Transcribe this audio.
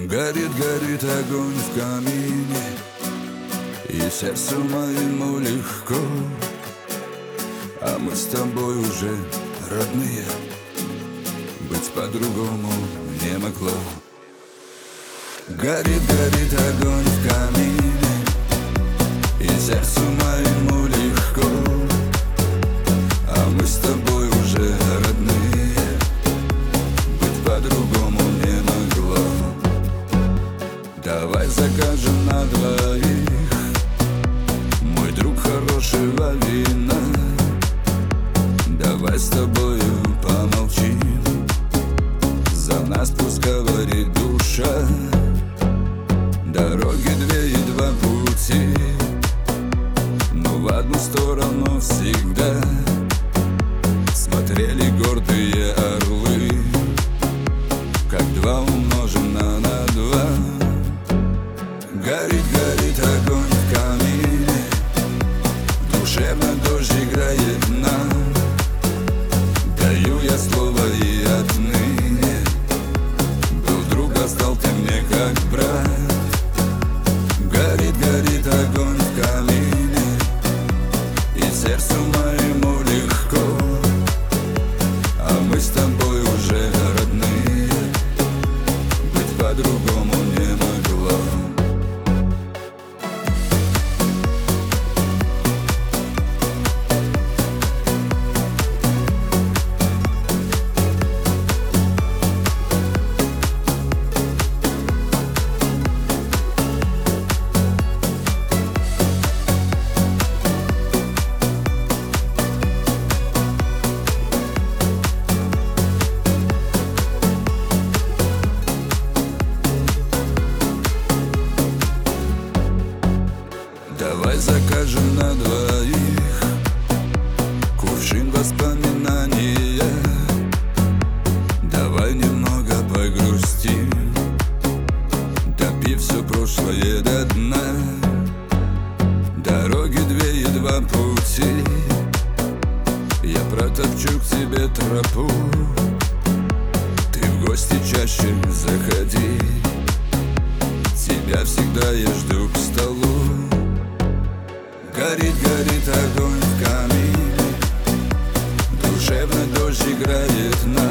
Горит, горит огонь в камине, и сердцу моему легко, а мы с тобой уже родные, быть по-другому не могло. Горит, горит огонь в камине, и сердцу моему легко, а мы с тобой уже родные, быть по-другому не могло. Давай закажем на двоих, мой друг, хорошего вина. Давай с тобою помолчим, за нас пусть говорит душа. Дороги две и два пути, но в одну сторону всегда смотрели гордые орлы, как два умножим на два. Горит, горит огонь в камине, душевно дождь играет нам. Даю я слово и отныне был друг, а стал ты мне как брат. Горит, горит огонь в камине, и сердцу моему легко, а мы с тобой уже родные, быть по-другому не могло. Давай закажем на двоих кувшин воспоминания. Давай немного погрустим, допив все прошлое до дна. Дороги две и два пути, я протопчу к тебе тропу. Ты в гости чаще заходи, тебя всегда я жду к столу. Горит, горит огонь в камине, душевно дождь играет на